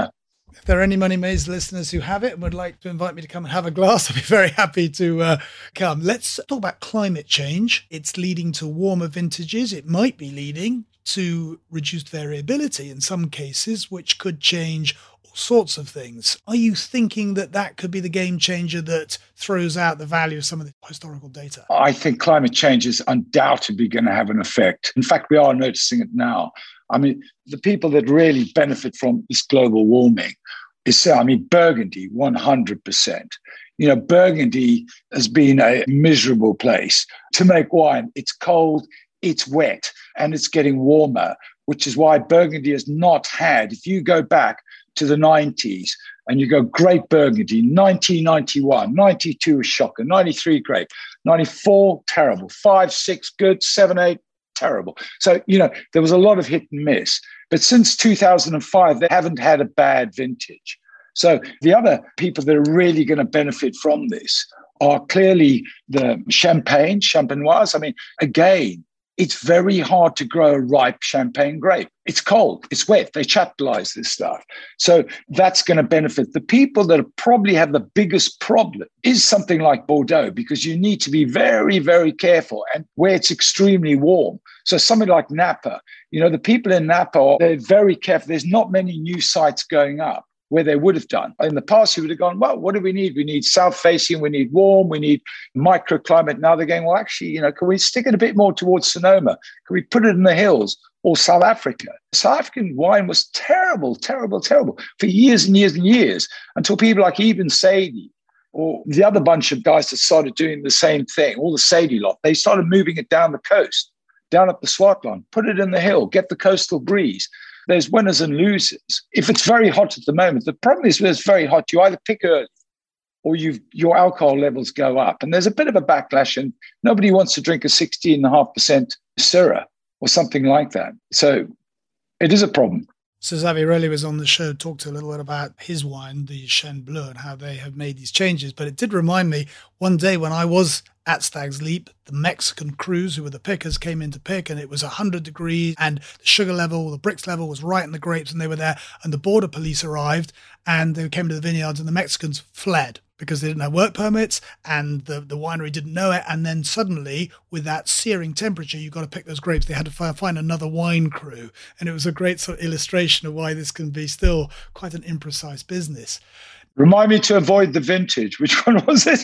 If there are any Money Maze listeners who have it and would like to invite me to come and have a glass, I'd be very happy to uh, come. Let's talk about climate change. It's leading to warmer vintages. It might be leading to reduced variability in some cases, which could change all sorts of things. Are you thinking that that could be the game changer that throws out the value of some of the historical data? I think climate change is undoubtedly going to have an effect. In fact, we are noticing it now. I mean, the people that really benefit from this global warming is, I mean, Burgundy, one hundred percent. You know, Burgundy has been a miserable place to make wine. It's cold, it's wet, and it's getting warmer, which is why Burgundy has not had, if you go back to the nineties and you go great Burgundy, nineteen ninety-one, ninety-two a shocker, ninety-three great, ninety-four terrible, five, six good, seven, eight terrible. So, you know, there was a lot of hit and miss. But since two thousand five, they haven't had a bad vintage. So the other people that are really going to benefit from this are clearly the Champagne, Champenoise. I mean, again, it's very hard to grow a ripe champagne grape. It's cold, it's wet, they chaptalize this stuff. So that's going to benefit. The people that probably have the biggest problem is something like Bordeaux, because you need to be very, very careful and where it's extremely warm. So something like Napa, you know, the people in Napa, they're very careful. There's not many new sites going up where they would have done. In the past, you would have gone, well, what do we need? We need south-facing, we need warm, we need microclimate. Now they're going, well, actually, you know, can we stick it a bit more towards Sonoma? Can we put it in the hills or South Africa? South African wine was terrible, terrible, terrible for years and years and years until people like Ibn Saidi or the other bunch of guys that started doing the same thing, all the Saidi lot, they started moving it down the coast, down up the Swartland, put it in the hill, get the coastal breeze. There's winners and losers. If it's very hot at the moment, the problem is when it's very hot, you either pick early or you your alcohol levels go up. And there's a bit of a backlash and nobody wants to drink a sixteen point five percent Syrah or something like that. So it is a problem. So Xavier Rolet was on the show, talked a little bit about his wine, the Chêne Bleu, and how they have made these changes. But it did remind me one day when I was at Stag's Leap, the Mexican crews who were the pickers came in to pick, and it was one hundred degrees and the sugar level, the Brix level was right in the grapes, and they were there. And the border police arrived and they came to the vineyards and the Mexicans fled because they didn't have work permits and the, the winery didn't know it. And then suddenly, with that searing temperature, you've got to pick those grapes. They had to find another wine crew. And it was a great sort of illustration of why this can be still quite an imprecise business. Remind me to avoid the vintage. Which one was it?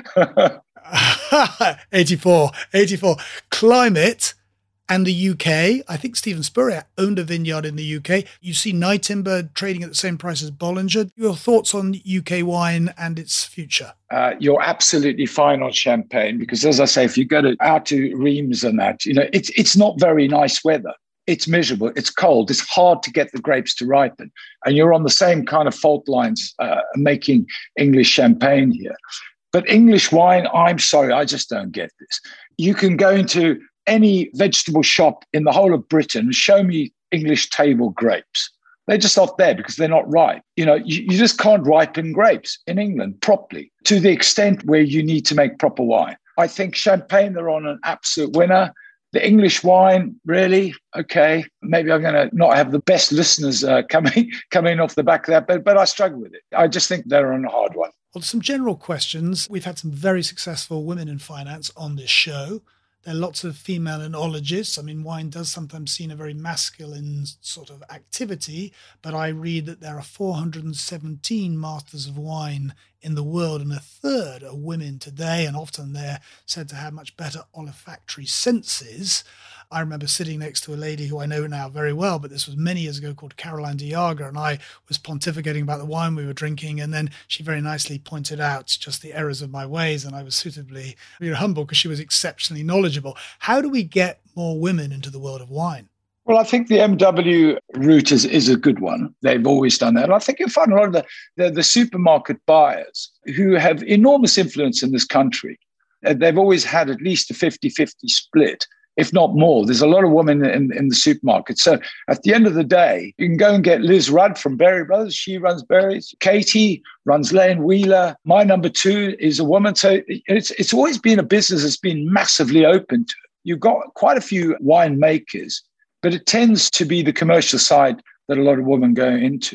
eighty-four, eighty-four. Climate and the U K. I think Stephen Spurrier owned a vineyard in the U K. You see Night Timber trading at the same price as Bollinger. Your thoughts on U K wine and its future? Uh, you're absolutely fine on Champagne because, as I say, if you go to, out to Reims and that, you know, it's it's not very nice weather. It's miserable. It's cold. It's hard to get the grapes to ripen. And you're on the same kind of fault lines uh, making English Champagne here. But English wine, I'm sorry, I just don't get this. You can go into any vegetable shop in the whole of Britain and show me English table grapes. They're just not there because they're not ripe. You know, you, you just can't ripen grapes in England properly to the extent where you need to make proper wine. I think Champagne, they're on an absolute winner. The English wine, really? Okay, maybe I'm going to not have the best listeners uh, coming coming off the back of that, but, but I struggle with it. I just think they're on a hard one. Well, some general questions. We've had some very successful women in finance on this show. There are lots of female enologists. I mean, wine does sometimes seem a very masculine sort of activity, but I read that there are four hundred seventeen masters of wine in the world, and a third are women today, and often they're said to have much better olfactory senses. I remember sitting next to a lady who I know now very well, but this was many years ago, called Caroline de Jager, and I was pontificating about the wine we were drinking, and then she very nicely pointed out just the errors of my ways, and I was suitably you know, humble because she was exceptionally knowledgeable. How do we get more women into the world of wine? Well, I think the M W route is, is a good one. They've always done that. And I think you'll find a lot of the, the, the supermarket buyers who have enormous influence in this country. They've always had at least a fifty-fifty split, if not more. There's a lot of women in, in the supermarket. So at the end of the day, you can go and get Liz Rudd from Berry Brothers. She runs Berry's. Katie runs Lane Wheeler. My number two is a woman. So it's, it's always been a business that's been massively open to it. You've got quite a few winemakers, but it tends to be the commercial side that a lot of women go into.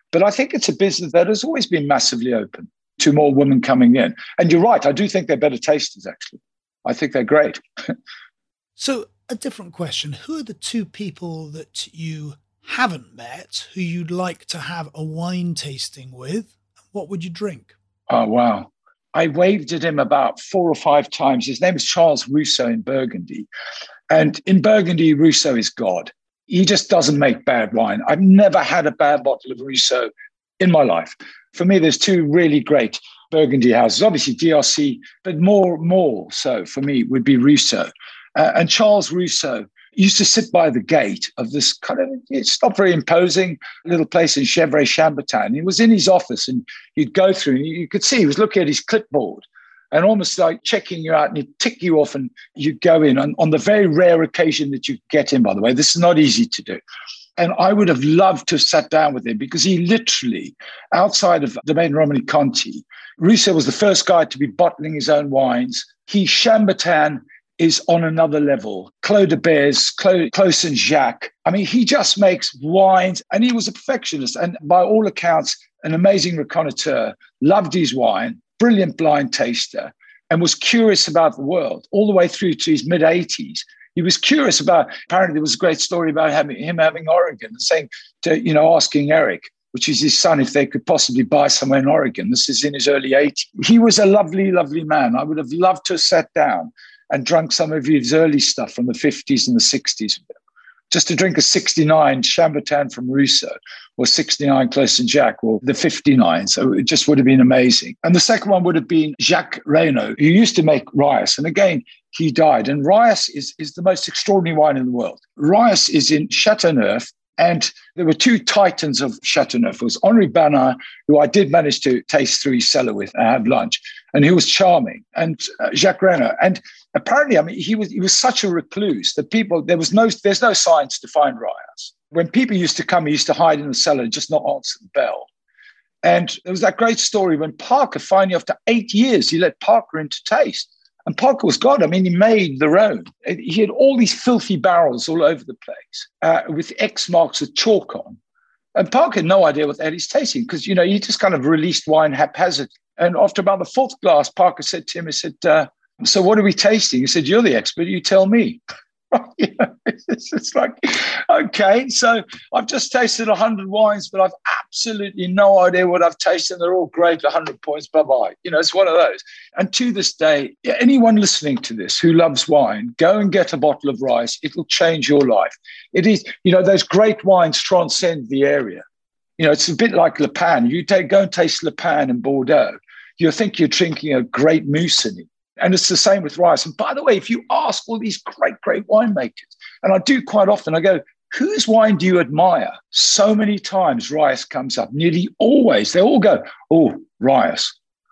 But I think it's a business that has always been massively open to more women coming in. And you're right, I do think they're better tasters, actually. I think they're great. So a different question. Who are the two people that you haven't met who you'd like to have a wine tasting with? What would you drink? Oh, wow. I waved at him about four or five times. His name is Charles Rousseau in Burgundy. And in Burgundy, Rousseau is God. He just doesn't make bad wine. I've never had a bad bottle of Rousseau in my life. For me, there's two really great Burgundy houses, obviously D R C, but more, more so for me would be Rousseau. Uh, and Charles Rousseau used to sit by the gate of this kind of, it's not very imposing little place in Gevrey-Chambertin. He was in his office and you'd go through and you could see he was looking at his clipboard and almost like checking you out, and he'd tick you off and you'd go in on, on the very rare occasion that you get in, by the way. This is not easy to do. And I would have loved to have sat down with him because he literally, outside of Domaine Romanée-Conti, Rousseau was the first guy to be bottling his own wines. He, Chambertin is on another level. Claude de Bez, Clos Saint-Jacques. I mean, he just makes wines, and he was a perfectionist. And by all accounts, an amazing raconteur, loved his wine, brilliant blind taster, and was curious about the world all the way through to his mid-eighties. He was curious about, apparently there was a great story about having, him having Oregon, and saying, to, you know, asking Eric, which is his son, if they could possibly buy somewhere in Oregon. This is in his early eighties. He was a lovely, lovely man. I would have loved to have sat down and drunk some of his early stuff from the fifties and the sixties. Just to drink a sixty-nine Chambertin from Rousseau or sixty-nine Clos Saint-Jacques or the fifty-nine. So it just would have been amazing. And the second one would have been Jacques Reynaud, who used to make Rayas. And again, he died. And Rayas is, is the most extraordinary wine in the world. Rayas is in Châteauneuf. And there were two titans of Châteauneuf. It was Henri Banin, who I did manage to taste through his cellar with and have lunch, and he was charming, and uh, Jacques Reynaud. And apparently, I mean, he was he was such a recluse that people, there was no, there's no science to find Rayas. When people used to come, he used to hide in the cellar and just not answer the bell. And there was that great story when Parker, finally, after eight years, he let Parker in to taste. And Parker was God. I mean, he made their own. He had all these filthy barrels all over the place uh, with X marks of chalk on. And Parker had no idea what that he's tasting because, you know, he just kind of released wine haphazard. And after about the fourth glass, Parker said to him, he said, uh, so what are we tasting? He said, you're the expert. You tell me. You know, it's, it's like, okay, so I've just tasted one hundred wines, but I've absolutely no idea what I've tasted. They're all great, one hundred points, bye-bye. You know, it's one of those. And to this day, anyone listening to this who loves wine, go and get a bottle of Rayas. It'll change your life. It is, you know, those great wines transcend the area. You know, it's a bit like Le Pen. You take, go and taste Le Pen in Bordeaux. You'll think you're drinking a great Musigny. And it's the same with Rayas. And by the way, if you ask all these great, great winemakers, and I do quite often, I go, whose wine do you admire? So many times Rayas comes up, nearly always. They all go, oh, Rayas.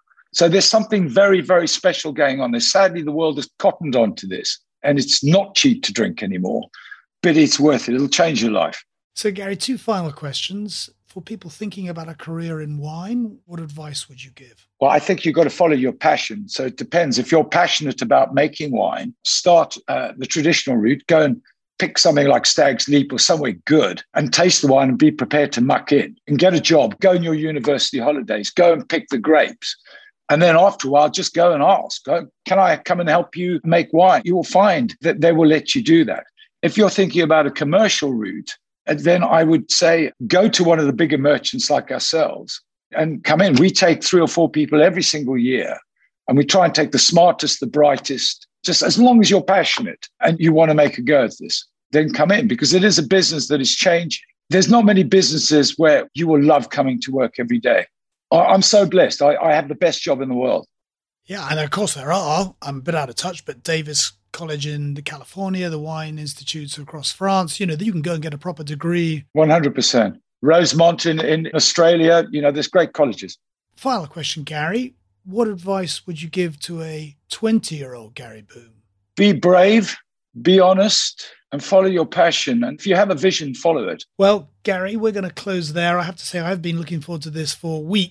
So there's something very, very special going on there. Sadly, the world has cottoned on to this, and it's not cheap to drink anymore, but it's worth it. It'll change your life. So, Gary, two final questions. For people thinking about a career in wine, what advice would you give? Well, I think you've got to follow your passion. So it depends. If you're passionate about making wine, start uh, the traditional route. Go and pick something like Stag's Leap or somewhere good and taste the wine and be prepared to muck in and get a job. Go on your university holidays. Go and pick the grapes. And then after a while, just go and ask, go, can I come and help you make wine? You will find that they will let you do that. If you're thinking about a commercial route, then I would say go to one of the bigger merchants like ourselves and come in. We take three or four people every single year, and we try and take the smartest, the brightest, just as long as you're passionate and you want to make a go at this, then come in, because it is a business that is changing. There's not many businesses where you will love coming to work every day. I'm so blessed. I, I have the best job in the world. Yeah, and of course there are. I'm a bit out of touch, but Davis College in California, the wine institutes across France, you know, you can go and get a proper degree. one hundred percent. Rosemont in, in Australia, you know, there's great colleges. Final question, Gary. What advice would you give to a twenty-year-old Gary Boom? Be brave, be honest, and follow your passion. And if you have a vision, follow it. Well, Gary, we're going to close there. I have to say, I've been looking forward to this for weeks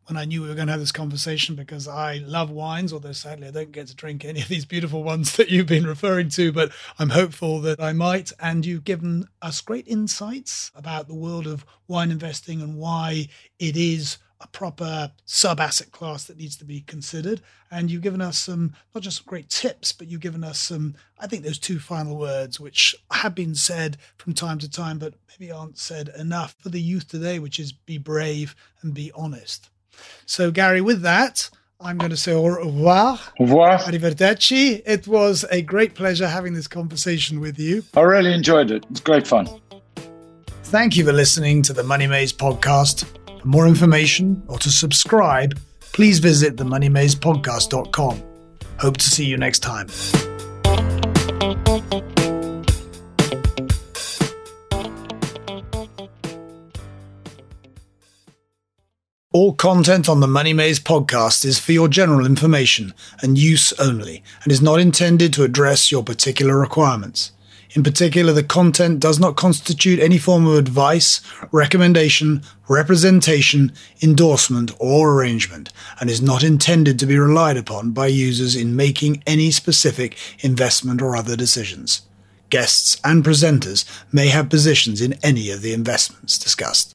when I knew we were going to have this conversation, because I love wines, although sadly I don't get to drink any of these beautiful ones that you've been referring to, but I'm hopeful that I might. And you've given us great insights about the world of wine investing and why it is a proper sub-asset class that needs to be considered. And you've given us some, not just some great tips, but you've given us some, I think those two final words, which have been said from time to time, but maybe aren't said enough for the youth today, which is be brave and be honest. So Gary, with that, I'm going to say au revoir. Au revoir. Arrivederci. It was a great pleasure having this conversation with you. I really enjoyed it. It's great fun. Thank you for listening to the Money Maze podcast. For more information or to subscribe, please visit the money maze podcast dot com. Hope to see you next time. All content on the Money Maze podcast is for your general information and use only, and is not intended to address your particular requirements. In particular, the content does not constitute any form of advice, recommendation, representation, endorsement, or arrangement, and is not intended to be relied upon by users in making any specific investment or other decisions. Guests and presenters may have positions in any of the investments discussed.